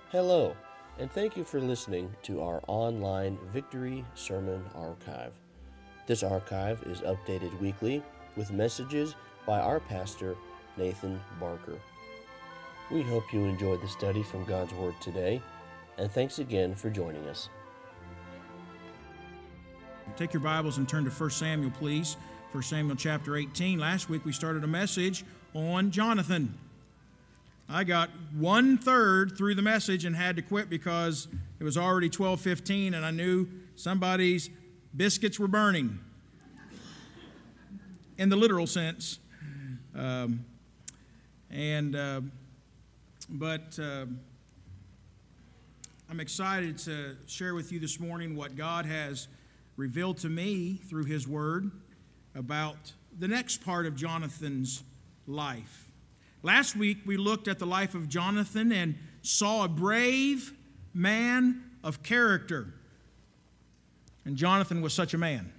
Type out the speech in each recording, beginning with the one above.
Hello, and thank you for listening to our online Victory Sermon Archive. This archive is updated weekly with messages by our pastor, Nathan Barker. We hope you enjoyed the study from God's Word today, and thanks again for joining us. Take your Bibles and turn to 1 Samuel, please. 1 Samuel chapter 18. Last week we started a message on Jonathan. I got 1/3 through the message and had to quit because it was already 12:15 and I knew somebody's biscuits were burning. In the literal sense. But I'm excited to share with you this morning what God has revealed to me through His Word about the next part of Jonathan's life. Last week we looked at the life of Jonathan and saw a brave man of character. And Jonathan was such a man.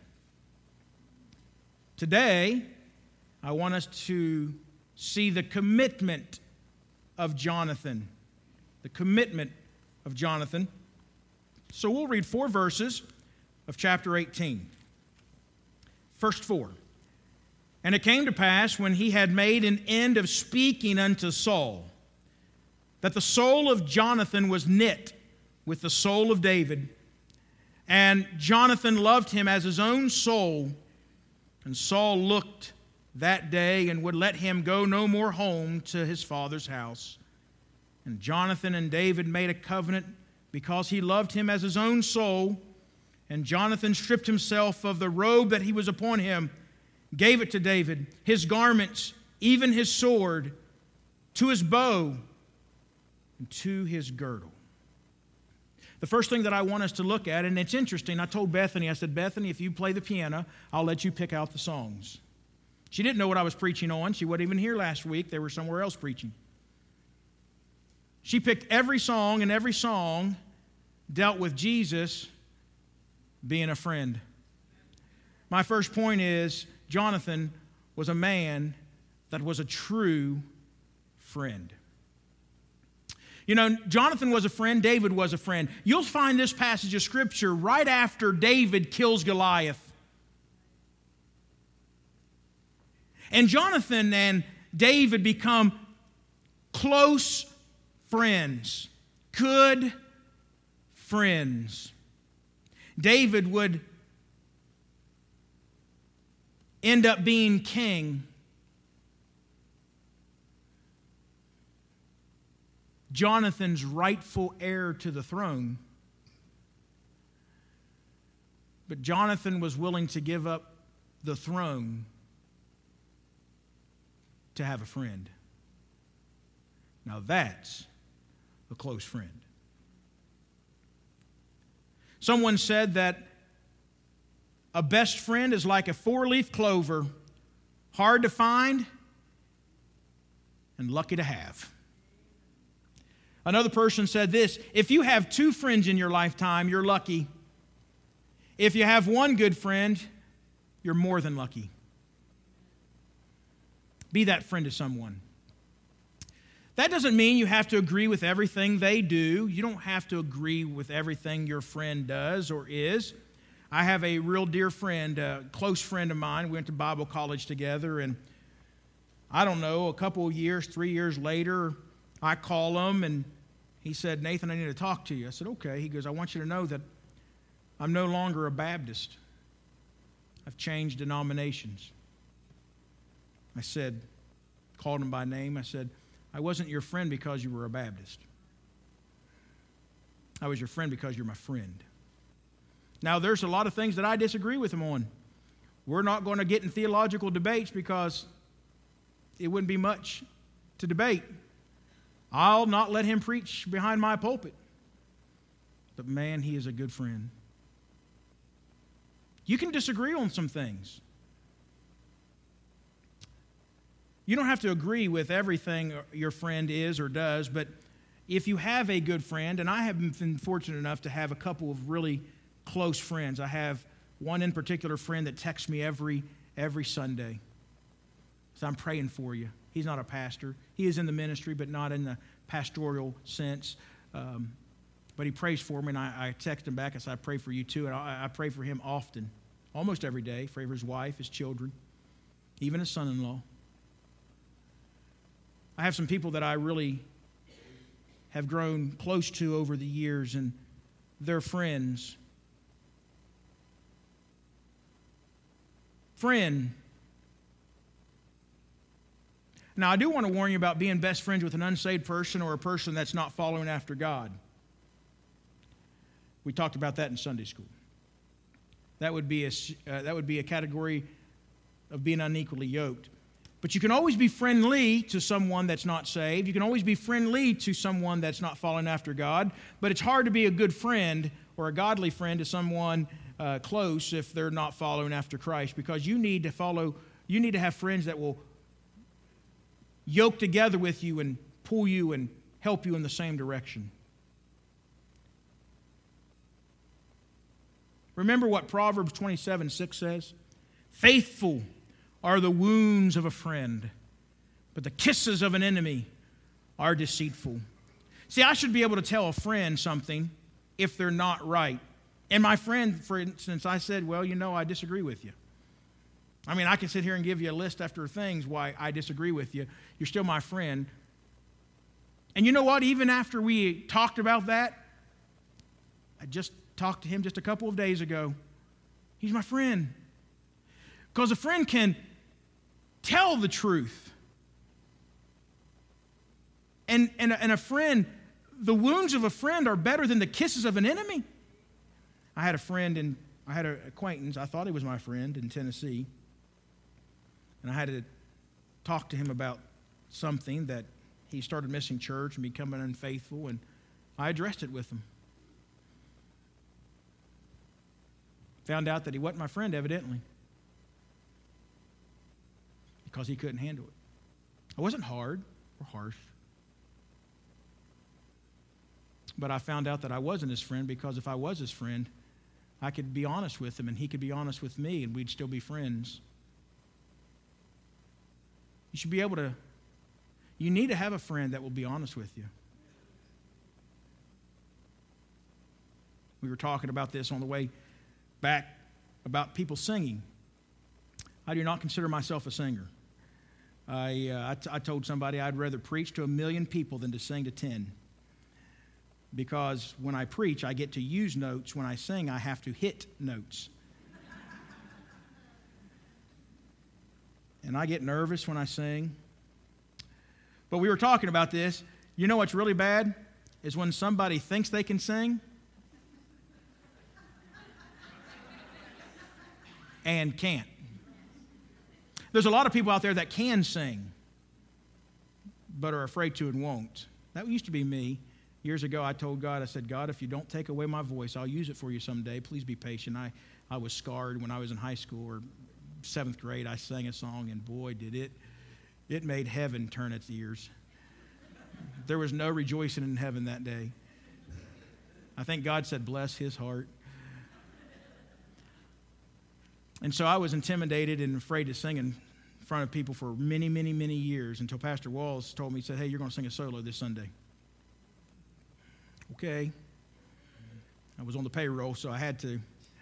Today, I want us to see the commitment of Jonathan. The commitment of Jonathan. So we'll read 4 verses of chapter 18. First 4. And it came to pass, when he had made an end of speaking unto Saul, that the soul of Jonathan was knit with the soul of David, and Jonathan loved him as his own soul. And Saul looked that day and would let him go no more home to his father's house. And Jonathan and David made a covenant because he loved him as his own soul. And Jonathan stripped himself of the robe that he was upon him, gave it to David, his garments, even his sword, to his bow, and to his girdle. The first thing that I want us to look at, and it's interesting, I told Bethany, I said, Bethany, if you play the piano, I'll let you pick out the songs. She didn't know what I was preaching on. She wasn't even here last week. They were somewhere else preaching. She picked every song, and every song dealt with Jesus being a friend. My first point is, Jonathan was a man that was a true friend. You know, Jonathan was a friend, David was a friend. You'll find this passage of Scripture right after David kills Goliath. And Jonathan and David become close friends, good friends. David would end up being king. Jonathan's rightful heir to the throne. But Jonathan was willing to give up the throne to have a friend. Now that's a close friend. Someone said that a best friend is like a 4-leaf clover, hard to find and lucky to have. Another person said this: if you have 2 friends in your lifetime, you're lucky. If you have 1 good friend, you're more than lucky. Be that friend to someone. That doesn't mean you have to agree with everything they do. You don't have to agree with everything your friend does or is. I have a real dear friend, a close friend of mine. We went to Bible college together, and I don't know, a couple of years, 3 years later, I call him, and he said, Nathan, I need to talk to you. I said, okay. He goes, I want you to know that I'm no longer a Baptist. I've changed denominations. I said, called him by name. I said, I wasn't your friend because you were a Baptist. I was your friend because you're my friend. Now, there's a lot of things that I disagree with him on. We're not going to get in theological debates because it wouldn't be much to debate. I'll not let him preach behind my pulpit. But man, he is a good friend. You can disagree on some things. You don't have to agree with everything your friend is or does, but if you have a good friend, and I have been fortunate enough to have a couple of really close friends. I have one in particular friend that texts me every Sunday. So I'm praying for you. He's not a pastor. He is in the ministry, but not in the pastoral sense. But he prays for me, and I text him back. I said, I pray for you too. And I pray for him often, almost every day. Pray for his wife, his children, even his son-in-law. I have some people that I really have grown close to over the years, and they're friends. Friend. Now, I do want to warn you about being best friends with an unsaved person or a person that's not following after God. We talked about that in Sunday school. That would be a category of being unequally yoked. But you can always be friendly to someone that's not saved. You can always be friendly to someone that's not following after God. But it's hard to be a good friend or a godly friend to someone close if they're not following after Christ, because you need to have friends that will yoke together with you and pull you and help you in the same direction. Remember what Proverbs 27:6 says? Faithful are the wounds of a friend, but the kisses of an enemy are deceitful. See, I should be able to tell a friend something if they're not right. And my friend, for instance, I said, well, I disagree with you. I mean, I can sit here and give you a list after things why I disagree with you. You're still my friend. And you know what? Even after we talked about that, I just talked to him just a couple of days ago. He's my friend. Because a friend can tell the truth. And a friend, the wounds of a friend are better than the kisses of an enemy. I had an acquaintance, I thought he was my friend in Tennessee. And I had to talk to him about something that he started missing church and becoming unfaithful, and I addressed it with him. Found out that he wasn't my friend, evidently, because he couldn't handle it. I wasn't hard or harsh, but I found out that I wasn't his friend, because if I was his friend, I could be honest with him and he could be honest with me, and we'd still be friends. You need to have a friend that will be honest with you. We were talking about this on the way back about people singing. I do not consider myself a singer. I told somebody I'd rather preach to 1 million people than to sing to 10. Because when I preach, I get to use notes. When I sing, I have to hit notes. And I get nervous when I sing. But we were talking about this. You know what's really bad? Is when somebody thinks they can sing and can't. There's a lot of people out there that can sing, but are afraid to and won't. That used to be me. Years ago, I told God, I said, God, if you don't take away my voice, I'll use it for you someday. Please be patient. I was scarred when I was in high school or 7th grade. I sang a song, and boy, did it made heaven turn its ears. There was no rejoicing in heaven that day. I think God said, bless his heart. And so I was intimidated and afraid to sing in front of people for many, many, many years, until Pastor Walls told me, he said, hey, you're going to sing a solo this Sunday. Okay. I was on the payroll, so I had to.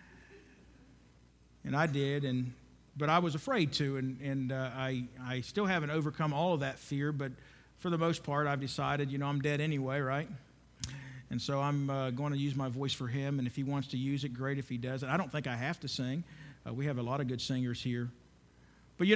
And I did, but I was afraid to, and I still haven't overcome all of that fear, but for the most part, I've decided, I'm dead anyway, right? And so I'm going to use my voice for him, and if he wants to use it, great. If he doesn't, I don't think I have to sing. We have a lot of good singers here. But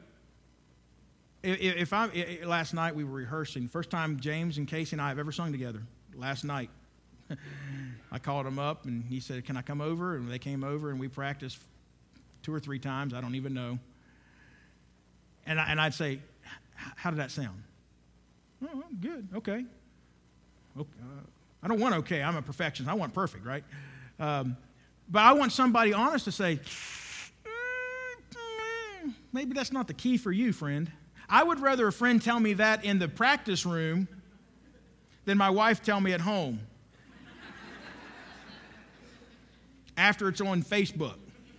last night we were rehearsing. First time James and Casey and I have ever sung together. Last night. I called him up, and he said, can I come over? And they came over, and we practiced 2 or 3 times. I don't even know. And I'd say, how did that sound? Oh, good. Okay. I don't want okay. I'm a perfectionist. I want perfect, right? But I want somebody honest to say, maybe that's not the key for you, friend. I would rather a friend tell me that in the practice room than my wife tell me at home after it's on Facebook.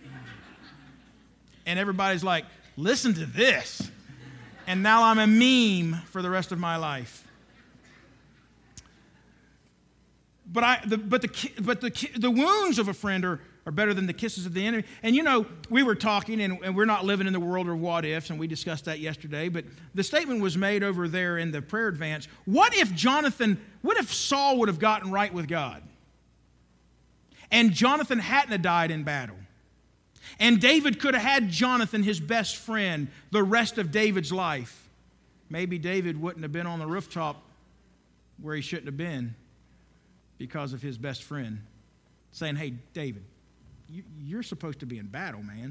And everybody's like, listen to this. And now I'm a meme for the rest of my life. the wounds of a friend are better than the kisses of the enemy. And you know, we were talking, and we're not living in the world of what ifs, and we discussed that yesterday, but the statement was made over there in the prayer advance. What if Saul would have gotten right with God? And Jonathan hadn't have died in battle. And David could have had Jonathan, his best friend, the rest of David's life. Maybe David wouldn't have been on the rooftop where he shouldn't have been because of his best friend saying, hey, David, you're supposed to be in battle, man.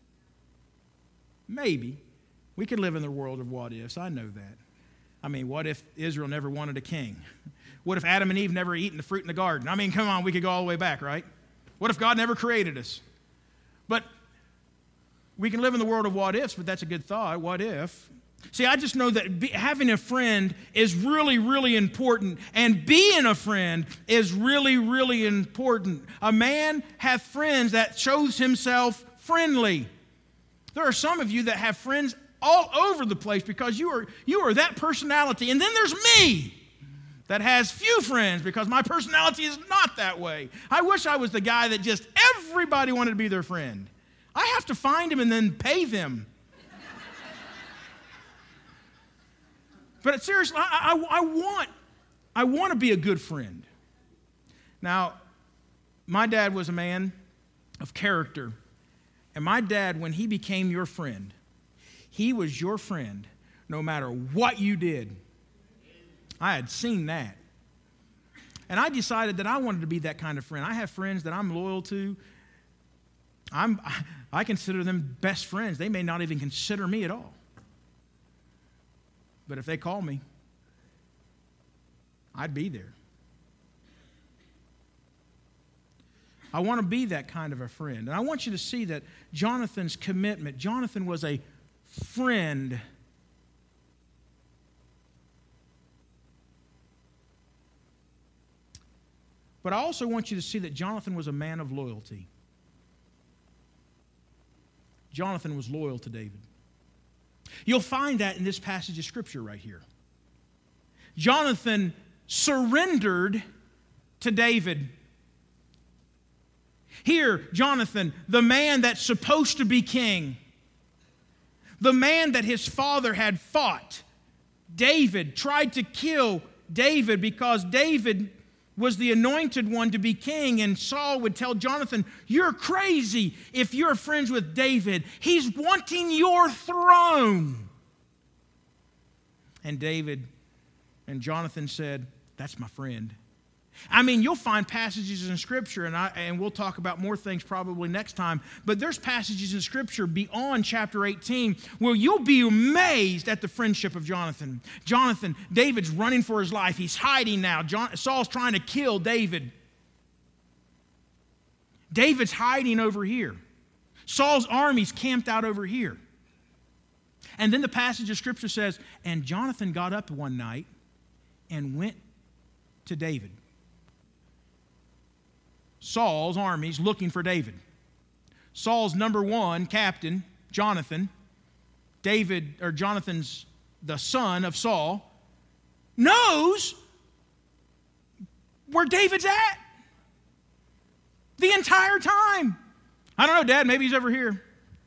Maybe. We could live in the world of what ifs. I know that. I mean, what if Israel never wanted a king? What if Adam and Eve never eaten the fruit in the garden? I mean, come on, we could go all the way back, right? What if God never created us? But we can live in the world of what ifs, but that's a good thought. What if? See, I just know that having a friend is really, really important, and being a friend is really, really important. A man hath friends that shows himself friendly. There are some of you that have friends all over the place because you are that personality. And then there's me that has few friends because my personality is not that way. I wish I was the guy that just everybody wanted to be their friend. I have to find them and then pay them. But seriously, I want to be a good friend. Now, my dad was a man of character. And my dad, when he became your friend, he was your friend no matter what you did. I had seen that. And I decided that I wanted to be that kind of friend. I have friends that I'm loyal to. I consider them best friends. They may not even consider me at all. But if they call me, I'd be there. I want to be that kind of a friend. And I want you to see that Jonathan's commitment, Jonathan was a friend. But I also want you to see that Jonathan was a man of loyalty. Jonathan was loyal to David. You'll find that in this passage of Scripture right here. Jonathan surrendered to David. Here, Jonathan, the man that's supposed to be king, the man that his father had fought, David, tried to kill David because David was the anointed one to be king, and Saul would tell Jonathan, you're crazy if you're friends with David. He's wanting your throne. And Jonathan said, that's my friend. I mean, you'll find passages in Scripture, and we'll talk about more things probably next time, but there's passages in Scripture beyond chapter 18 where you'll be amazed at the friendship of Jonathan. Jonathan, David's running for his life. He's hiding now. Saul's trying to kill David. David's hiding over here. Saul's army's camped out over here. And then the passage of Scripture says, and Jonathan got up one night and went to David. Saul's army's looking for David. Saul's number one captain, Jonathan, Jonathan's the son of Saul, knows where David's at the entire time. I don't know, Dad, maybe he's over here.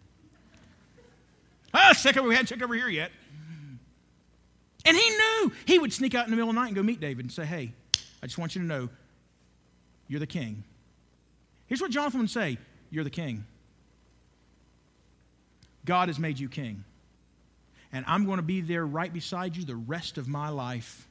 We hadn't checked over here yet. And he knew he would sneak out in the middle of the night and go meet David and say, hey, I just want you to know you're the king. Here's what Jonathan would say, you're the king. God has made you king. And I'm going to be there right beside you the rest of my life.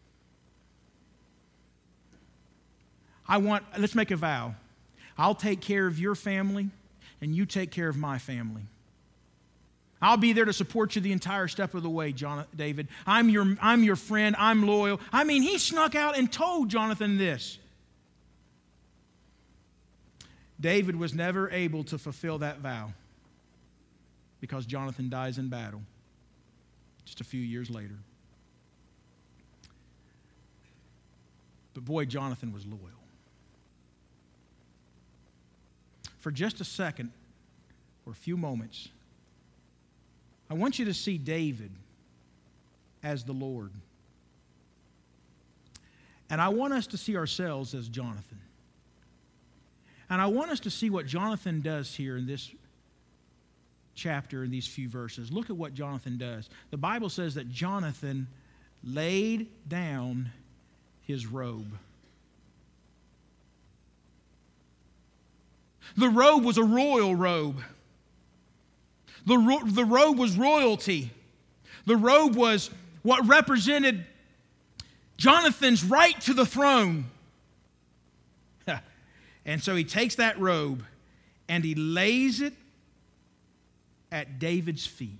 Let's make a vow. I'll take care of your family, and you take care of my family. I'll be there to support you the entire step of the way, David. I'm your friend. I'm loyal. I mean, he snuck out and told Jonathan this. David was never able to fulfill that vow because Jonathan dies in battle just a few years later. But boy, Jonathan was loyal. For just a second or a few moments, I want you to see David as the Lord. And I want us to see ourselves as Jonathan. And I want us to see what Jonathan does here in this chapter, in these few verses. Look at what Jonathan does. The Bible says that Jonathan laid down his robe. The robe was a royal robe. The robe was royalty. The robe was what represented Jonathan's right to the throne. And so he takes that robe and he lays it at David's feet.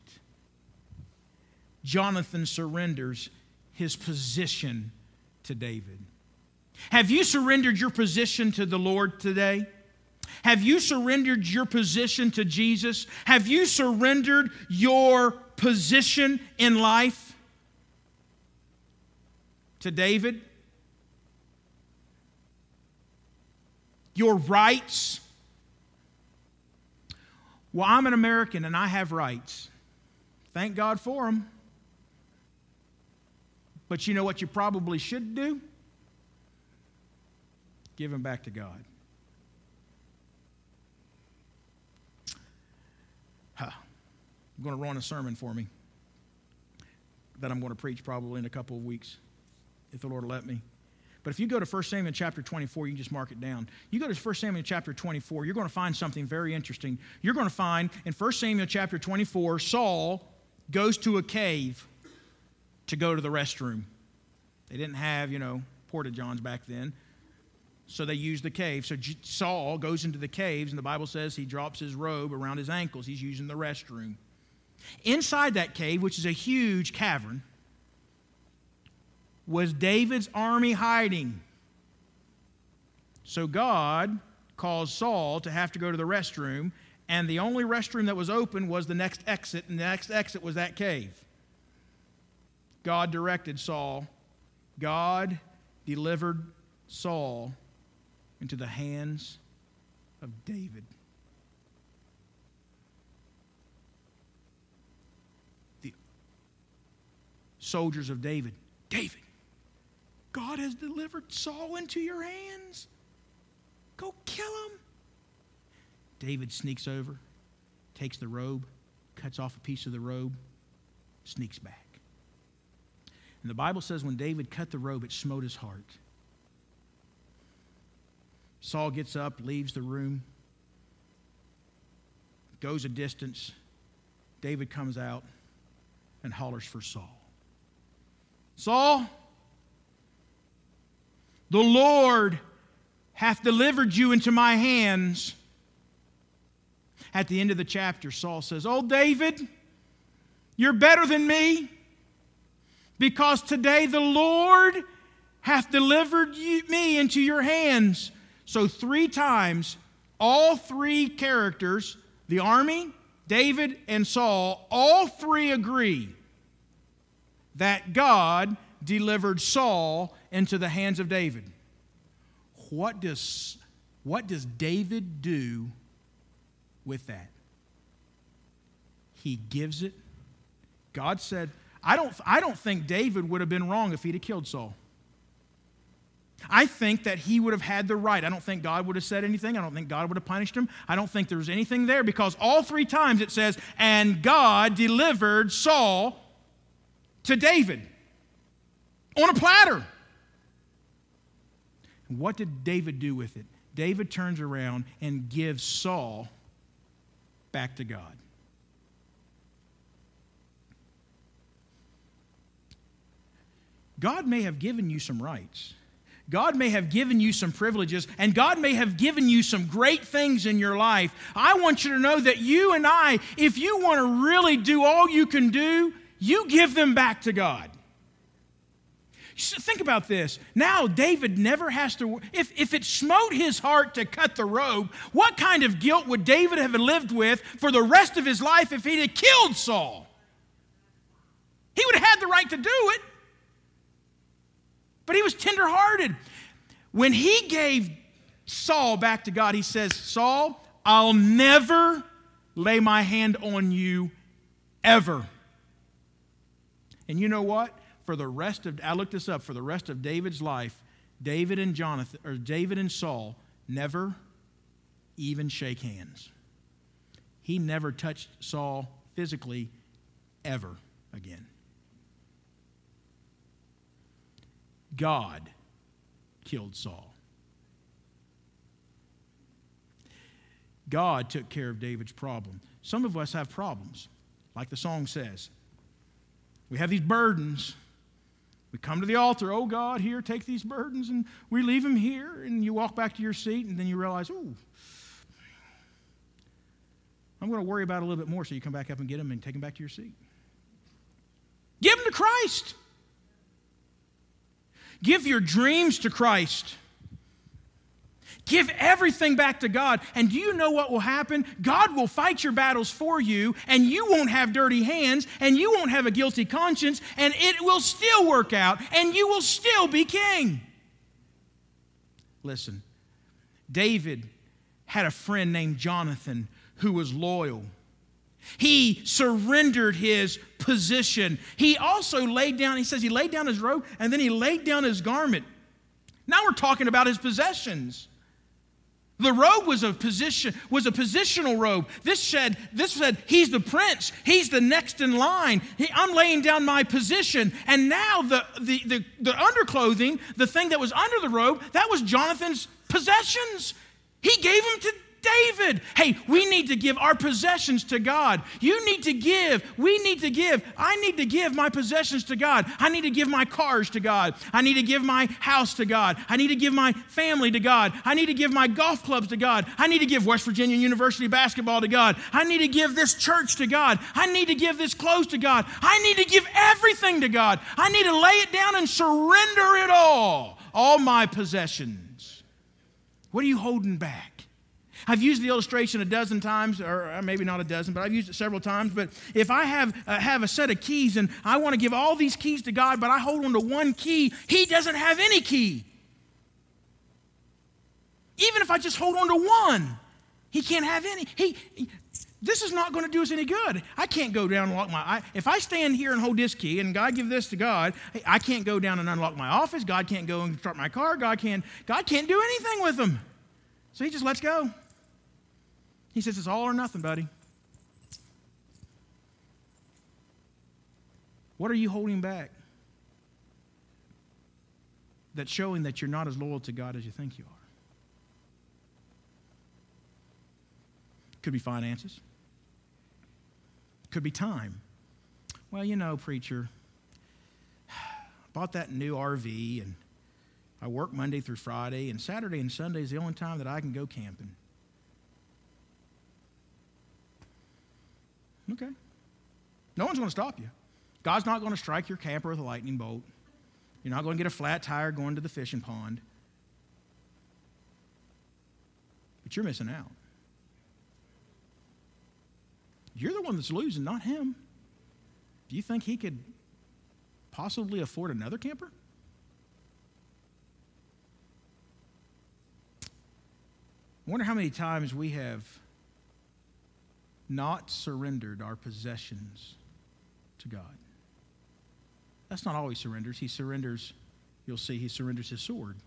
Jonathan surrenders his position to David. Have you surrendered your position to the Lord today? Have you surrendered your position to Jesus? Have you surrendered your position in life to David? Your rights? Well, I'm an American and I have rights. Thank God for them. But you know what you probably should do? Give them back to God. I'm going to run a sermon for me that I'm going to preach probably in a couple of weeks, if the Lord will let me. But if you go to 1 Samuel chapter 24, you can just mark it down. You go to 1 Samuel chapter 24, you're going to find something very interesting. You're going to find in 1 Samuel chapter 24, Saul goes to a cave to go to the restroom. They didn't have, porta-johns back then. So they used the cave. So Saul goes into the caves, and the Bible says he drops his robe around his ankles. He's using the restroom. Inside that cave, which is a huge cavern, was David's army hiding. So God caused Saul to have to go to the restroom, and the only restroom that was open was the next exit, and the next exit was that cave. God directed Saul. God delivered Saul into the hands of David. The soldiers of David, God has delivered Saul into your hands. Go kill him. David sneaks over, takes the robe, cuts off a piece of the robe, sneaks back. And the Bible says when David cut the robe, it smote his heart. Saul gets up, leaves the room, goes a distance. David comes out and hollers for Saul. Saul, the Lord hath delivered you into my hands. At the end of the chapter, Saul says, "Oh, David, you're better than me, because today the Lord hath delivered me into your hands." So 3 times, all 3 characters, the army, David, and Saul, all 3 agree that God delivered Saul into the hands of David. What does David do with that? He gives it. God said, I don't think David would have been wrong if he'd have killed Saul. I think that he would have had the right. I don't think God would have said anything. I don't think God would have punished him. I don't think there was anything there, because all 3 times it says, and God delivered Saul to David on a platter. And what did David do with it? David turns around and gives Saul back to God. God may have given you some rights. God may have given you some privileges, and God may have given you some great things in your life. I want you to know that you and I, if you want to really do all you can do, you give them back to God. Think about this. Now David never has to, if it smote his heart to cut the robe, what kind of guilt would David have lived with for the rest of his life if he'd have killed Saul? He would have had the right to do it. But he was tenderhearted. When he gave Saul back to God, he says, Saul, I'll never lay my hand on you ever. And you know what? I looked this up, for the rest of David's life, David and Saul never even shake hands. He never touched Saul physically ever again. God killed Saul. God took care of David's problem. Some of us have problems, like the song says. We have these burdens. We come to the altar, oh God, here, take these burdens, and we leave them here, and you walk back to your seat, and then you realize, oh, I'm going to worry about it a little bit more, so you come back up and get them and take them back to your seat. Give them to Christ. Give your dreams to Christ. Give everything back to God. And do you know what will happen? God will fight your battles for you, and you won't have dirty hands, and you won't have a guilty conscience, and it will still work out, and you will still be king. Listen, David had a friend named Jonathan who was loyal. He surrendered his position. He also laid down, he says he laid down his robe, and then he laid down his garment. Now we're talking about his possessions. The robe was a positional robe. This said, he's the prince. He's the next in line. I'm laying down my position. And now the underclothing, the thing that was under the robe, that was Jonathan's possessions. He gave them to David. Hey, we need to give our possessions to God. You need to give. We need to give. I need to give my possessions to God. I need to give my cars to God. I need to give my house to God. I need to give my family to God. I need to give my golf clubs to God. I need to give West Virginia University basketball to God. I need to give this church to God. I need to give this clothes to God. I need to give everything to God. I need to lay it down and surrender it all my possessions. What are you holding back? I've used the illustration a dozen times, or maybe not a dozen, but I've used it several times. But if I have a set of keys and I want to give all these keys to God, but I hold on to one key, He doesn't have any key. Even if I just hold on to one, He can't have any. This is not going to do us any good. I can't go down and lock if I stand here and hold this key and God give this to God, I can't go down and unlock my office. God can't go and start my car. God can't do anything with them. So He just lets go. He says, it's all or nothing, buddy. What are you holding back that's showing that you're not as loyal to God as you think you are? Could be finances. Could be time. Well, you know, preacher, I bought that new RV, and I work Monday through Friday, and Saturday and Sunday is the only time that I can go camping. Okay. No one's going to stop you. God's not going to strike your camper with a lightning bolt. You're not going to get a flat tire going to the fishing pond. But you're missing out. You're the one that's losing, not Him. Do you think He could possibly afford another camper? I wonder how many times we have not surrendered our possessions to God. That's not all He surrenders. He surrenders, you'll see, He surrenders His sword.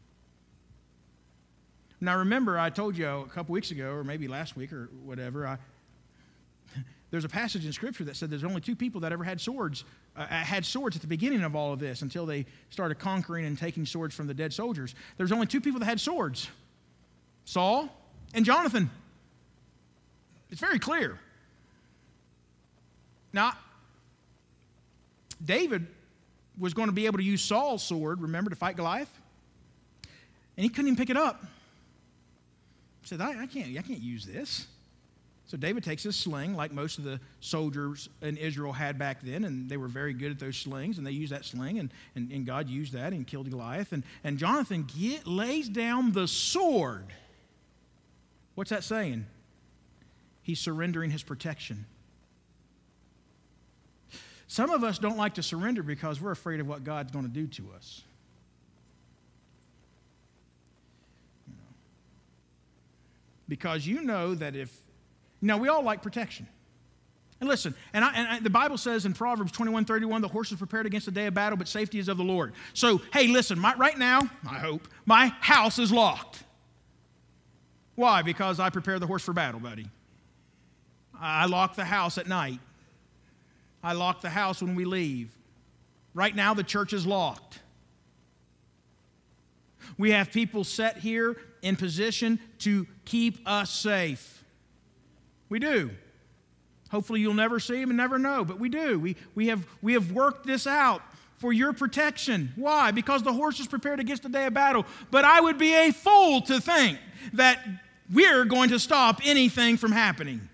Now remember, I told you a couple weeks ago, or maybe last week or whatever, there's a passage in Scripture that said there's only two people that ever had swords at the beginning of all of this until they started conquering and taking swords from the dead soldiers. There's only two people that had swords, Saul and Jonathan. It's very clear. Now, David was going to be able to use Saul's sword, remember, to fight Goliath? And he couldn't even pick it up. He said, I can't use this. So David takes his sling, like most of the soldiers in Israel had back then, and they were very good at those slings, and they used that sling, and God used that and killed Goliath. And Jonathan lays down the sword. What's that saying? He's surrendering his protection. Some of us don't like to surrender because we're afraid of what God's going to do to us. Because you know that we all like protection. And listen, the Bible says in Proverbs 21:31, the horse is prepared against the day of battle, but safety is of the Lord. So, hey, listen, right now, I hope, my house is locked. Why? Because I prepare the horse for battle, buddy. I lock the house at night. I lock the house when we leave. Right now, the church is locked. We have people set here in position to keep us safe. We do. Hopefully you'll never see them and never know, but we do. We have worked this out for your protection. Why? Because the horse is prepared against the day of battle. But I would be a fool to think that we're going to stop anything from happening.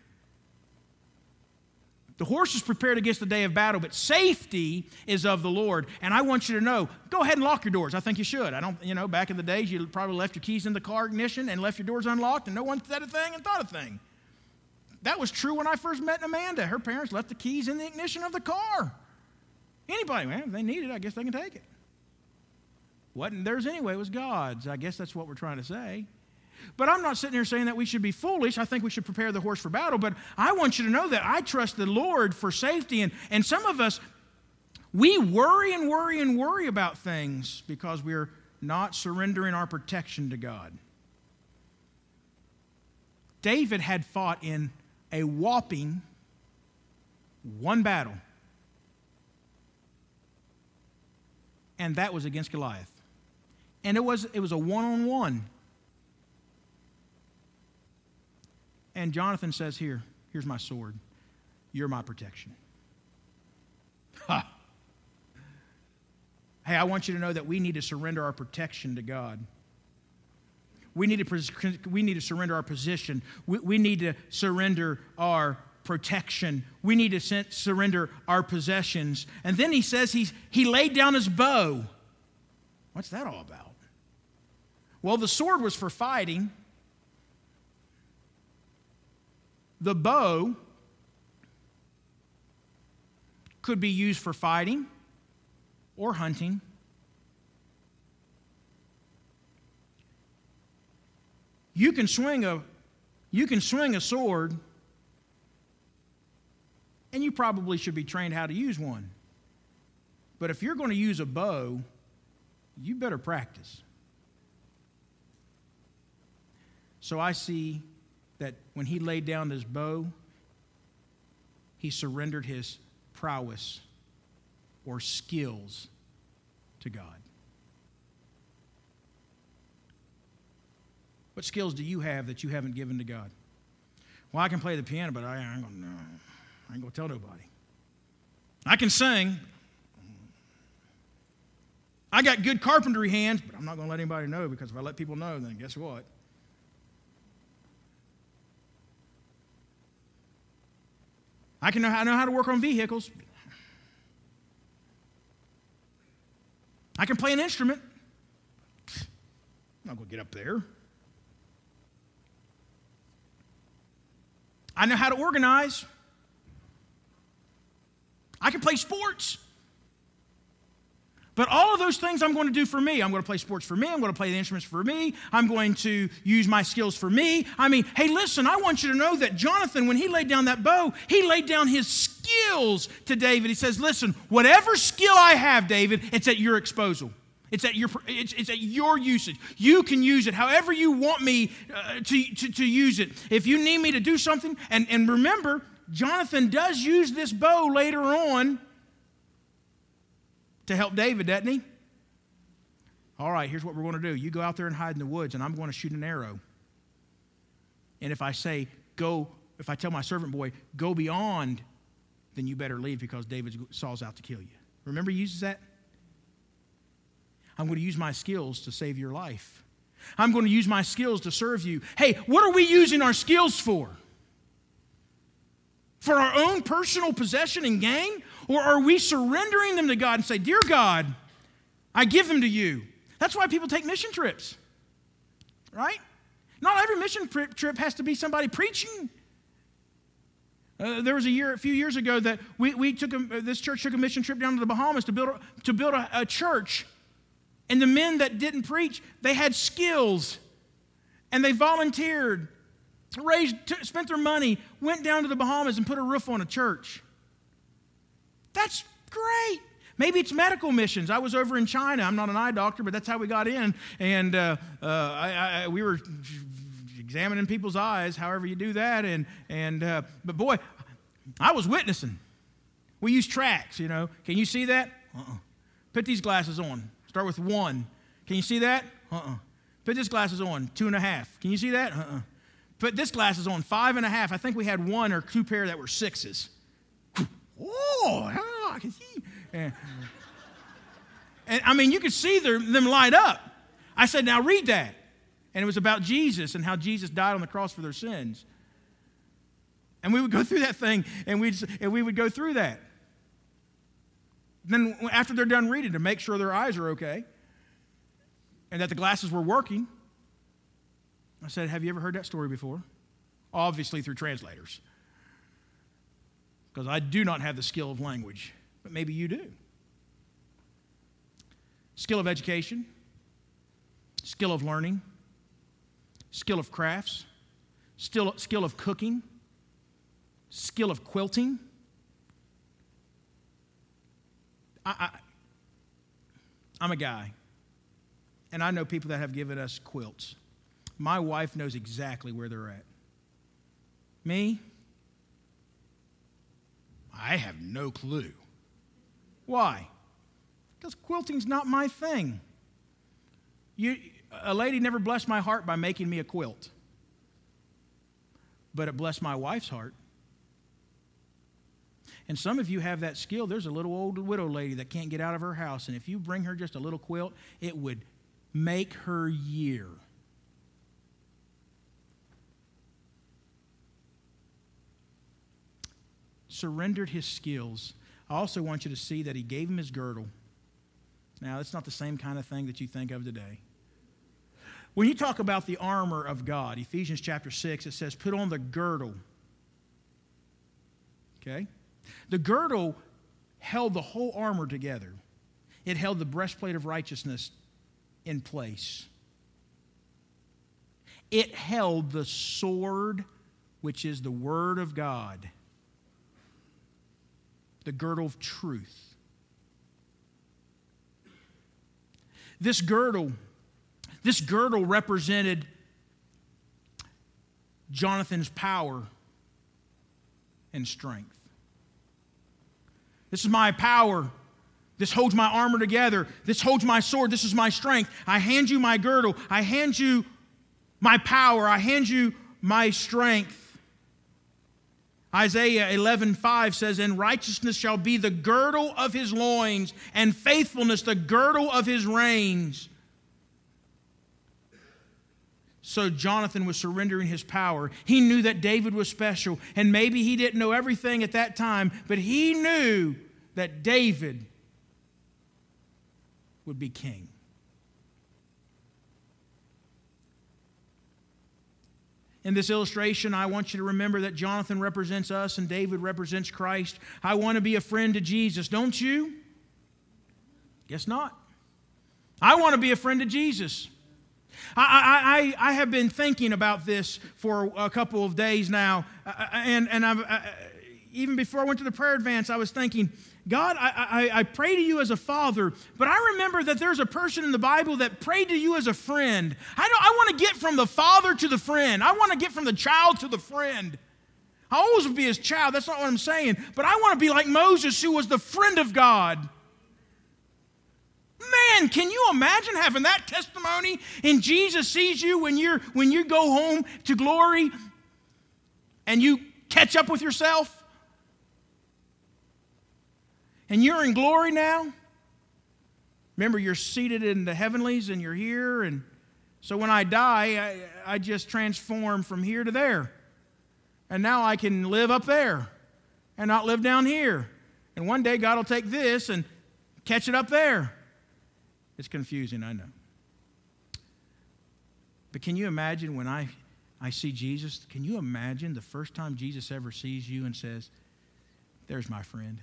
The horse is prepared against the day of battle, but safety is of the Lord. And I want you to know, go ahead and lock your doors. I think you should. Back in the days, you probably left your keys in the car ignition and left your doors unlocked, and no one said a thing and thought a thing. That was true when I first met Amanda. Her parents left the keys in the ignition of the car. Anybody, man, if they need it, I guess they can take it. Wasn't theirs anyway, it was God's. I guess that's what we're trying to say. But I'm not sitting here saying that we should be foolish. I think we should prepare the horse for battle. But I want you to know that I trust the Lord for safety. And some of us, we worry and worry and worry about things because we're not surrendering our protection to God. David had fought in a whopping one battle. And that was against Goliath. And it was a one-on-one. And Jonathan says, here's my sword. You're my protection. Ha! Hey, I want you to know that we need to surrender our protection to God. We need to surrender our position. We need to surrender our protection. We need to surrender our possessions. And then he says he laid down his bow. What's that all about? Well, the sword was for fighting. The bow could be used for fighting or hunting. You can swing a sword, and you probably should be trained how to use one. But if you're going to use a bow, you better practice. So I see that when he laid down his bow, he surrendered his prowess or skills to God. What skills do you have that you haven't given to God? Well, I can play the piano, but I ain't going to tell nobody. I can sing. I got good carpentry hands, but I'm not going to let anybody know, because if I let people know, then guess what? I know how to work on vehicles. I can play an instrument. I'm not going to get up there. I know how to organize. I can play sports. But all of those things I'm going to do for me. I'm going to play sports for me. I'm going to play the instruments for me. I'm going to use my skills for me. I mean, hey, listen, I want you to know that Jonathan, when he laid down that bow, he laid down his skills to David. He says, listen, whatever skill I have, David, it's at your disposal. It's at your usage. You can use it however you want me to use it. If you need me to do something, and remember, Jonathan does use this bow later on to help David, doesn't he? All right, here's what we're going to do. You go out there and hide in the woods, and I'm going to shoot an arrow. And if I tell my servant boy, go beyond, then you better leave, because Saul's out to kill you. Remember he uses that? I'm going to use my skills to save your life. I'm going to use my skills to serve you. Hey, what are we using our skills for? For our own personal possession and gain? Or are we surrendering them to God and say, dear God, I give them to you? That's why people take mission trips, right? Not every mission trip has to be somebody preaching. There was a few years ago that this church took a mission trip down to the Bahamas to build a church. And the men that didn't preach, they had skills, and they volunteered. spent their money, went down to the Bahamas and put a roof on a church. That's great. Maybe it's medical missions. I was over in China. I'm not an eye doctor, but that's how we got in. And we were examining people's eyes, however you do that. But boy, I was witnessing. We use tracks, you know. Can you see that? Put these glasses on. Start with 1. Can you see that? Put this glasses on. 2.5. Can you see that? Put this glasses on. 5.5. I think we had 1 or 2 pair that were 6s. Oh, I can see. And I mean, you could see them light up. I said, now read that. And it was about Jesus and how Jesus died on the cross for their sins. And we would go through that thing, and we would go through that. Then after they're done reading, to make sure their eyes are okay and that the glasses were working, I said, have you ever heard that story before? Obviously through translators. Because I do not have the skill of language, but maybe you do. Skill of education, skill of learning, skill of crafts, skill of cooking, skill of quilting. I'm a guy, and I know people that have given us quilts. My wife knows exactly where they're at. Me, I have no clue. Why? Because quilting's not my thing. A lady never blessed my heart by making me a quilt, but it blessed my wife's heart. And some of you have that skill. There's a little old widow lady that can't get out of her house, and if you bring her just a little quilt, it would make her year. Surrendered his skills. I also want you to see that he gave him his girdle. Now, it's not the same kind of thing that you think of today. When you talk about the armor of God, Ephesians chapter 6, it says, put on the girdle. Okay? The girdle held the whole armor together. It held the breastplate of righteousness in place. It held the sword, which is the word of God, the girdle of truth. This girdle represented Jonathan's power and strength. This is my power. This holds my armor together. This holds my sword. This is my strength. I hand you my girdle. I hand you my power. I hand you my strength. Isaiah 11:5 says, and righteousness shall be the girdle of his loins, and faithfulness the girdle of his reins. So Jonathan was surrendering his power. He knew that David was special, and maybe he didn't know everything at that time, but he knew that David would be king. In this illustration, I want you to remember that Jonathan represents us and David represents Christ. I want to be a friend to Jesus, don't you? Guess not. I want to be a friend to Jesus. I have been thinking about this for a couple of days now, and even before I went to the prayer advance, I was thinking, God, I pray to you as a father, but I remember that there's a person in the Bible that prayed to you as a friend. I want to get from the father to the friend. I want to get from the child to the friend. I always will be his child. That's not what I'm saying. But I want to be like Moses, who was the friend of God. Man, can you imagine having that testimony? And Jesus sees you when you go home to glory and you catch up with yourself. And you're in glory now. Remember, you're seated in the heavenlies and you're here. And so when I die, I just transform from here to there. And now I can live up there and not live down here. And one day God will take this and catch it up there. It's confusing, I know. But can you imagine when I see Jesus? Can you imagine the first time Jesus ever sees you and says, there's my friend?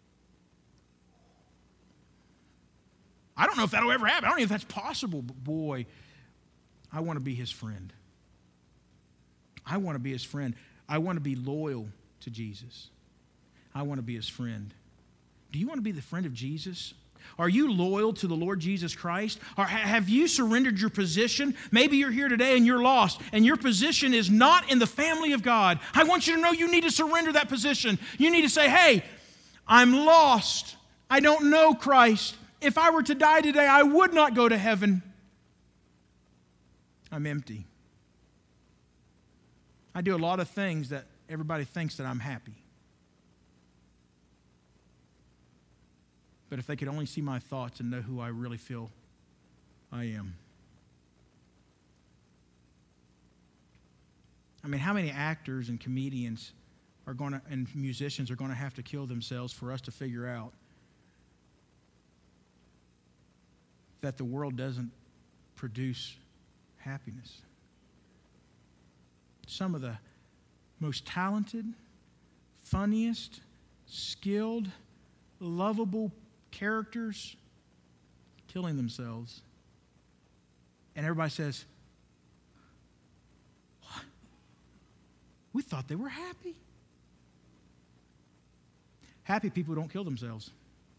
I don't know if that'll ever happen. I don't know if that's possible, but boy, I want to be his friend. I want to be his friend. I want to be loyal to Jesus. I want to be his friend. Do you want to be the friend of Jesus? Are you loyal to the Lord Jesus Christ? Or have you surrendered your position? Maybe you're here today and you're lost, and your position is not in the family of God. I want you to know you need to surrender that position. You need to say, hey, I'm lost. I don't know Christ. If I were to die today, I would not go to heaven. I'm empty. I do a lot of things that everybody thinks that I'm happy. But if they could only see my thoughts and know who I really feel I am. I mean, how many actors and comedians and musicians are going to have to kill themselves for us to figure out that the world doesn't produce happiness? Some of the most talented, funniest, skilled, lovable characters killing themselves. And everybody says, what? We thought they were happy. Happy people don't kill themselves.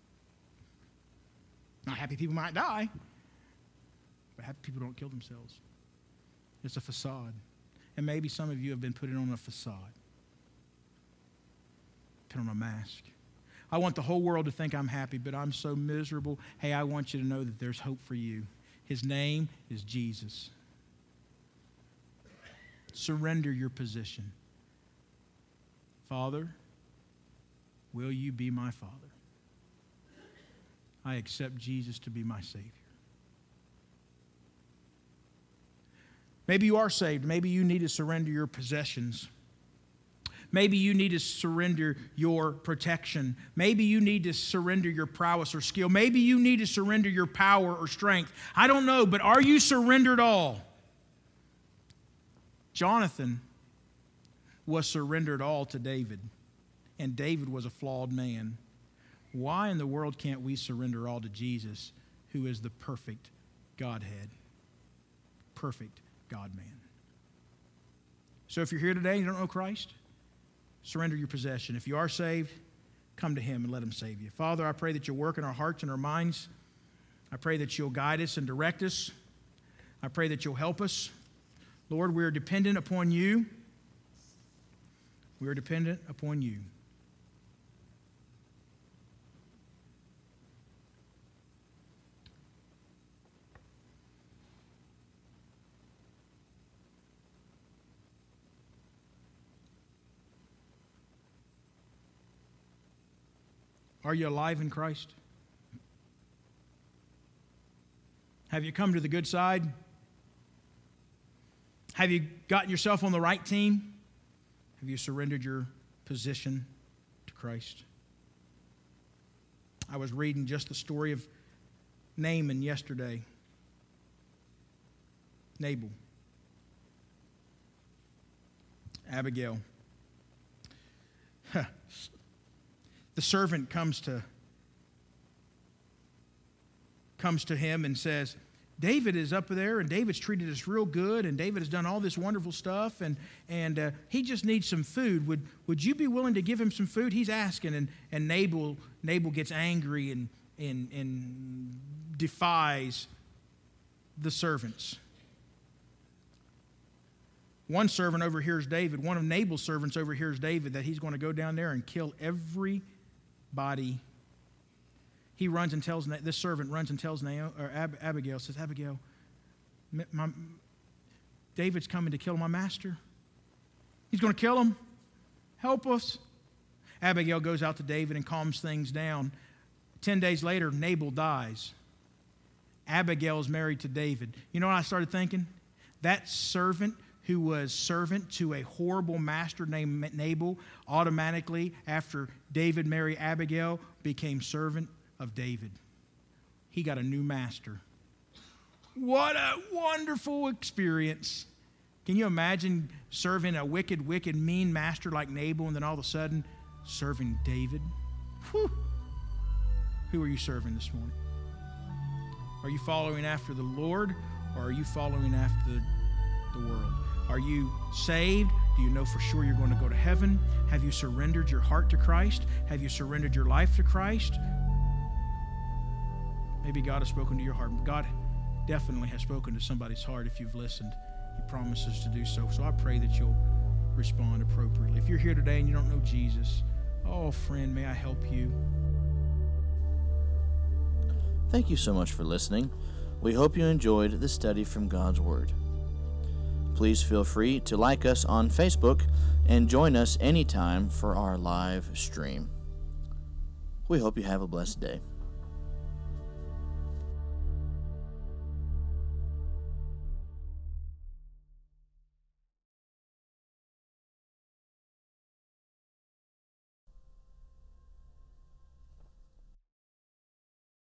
Not happy people might die, but happy people don't kill themselves. It's a facade. And maybe some of you have been putting on a facade, put on a mask. I want the whole world to think I'm happy, but I'm so miserable. Hey, I want you to know that there's hope for you. His name is Jesus. Surrender your position. Father, will you be my Father? I accept Jesus to be my Savior. Maybe you are saved. Maybe you need to surrender your possessions. Maybe you need to surrender your protection. Maybe you need to surrender your prowess or skill. Maybe you need to surrender your power or strength. I don't know, but are you surrendered all? Jonathan was surrendered all to David, and David was a flawed man. Why in the world can't we surrender all to Jesus, who is the perfect Godhead, perfect God-man? So if you're here today and you don't know Christ, surrender your possession. If you are saved, come to him and let him save you. Father, I pray that you'll work in our hearts and our minds. I pray that you'll guide us and direct us. I pray that you'll help us. Lord, we are dependent upon you. We are dependent upon you. Are you alive in Christ? Have you come to the good side? Have you gotten yourself on the right team? Have you surrendered your position to Christ? I was reading just the story of Naaman yesterday. Nabal. Abigail. The servant comes to him and says, David is up there, and David's treated us real good, and David has done all this wonderful stuff, and he just needs some food. Would you be willing to give him some food? He's asking, and Nabal gets angry and defies the servants. One servant overhears David. One of Nabal's servants overhears David that he's going to go down there and kill everybody. He runs and tells, this servant runs and tells Abigail, says, Abigail, David's coming to kill my master. He's going to kill him. Help us. Abigail goes out to David and calms things down. 10 days later, Nabal dies. Abigail is married to David. You know what I started thinking? That servant who was servant to a horrible master named Nabal, automatically, after David married Abigail, became servant of David. He got a new master. What a wonderful experience. Can you imagine serving a wicked, mean master like Nabal, and then all of a sudden serving David? Whew. Who are you serving this morning? Are you following after the Lord, or are you following after the world? Are you saved? Do you know for sure you're going to go to heaven? Have you surrendered your heart to Christ? Have you surrendered your life to Christ? Maybe God has spoken to your heart. God definitely has spoken to somebody's heart if you've listened. He promises to do so. So I pray that you'll respond appropriately. If you're here today and you don't know Jesus, oh, friend, may I help you? Thank you so much for listening. We hope you enjoyed the study from God's Word. Please feel free to like us on Facebook and join us anytime for our live stream. We hope you have a blessed day.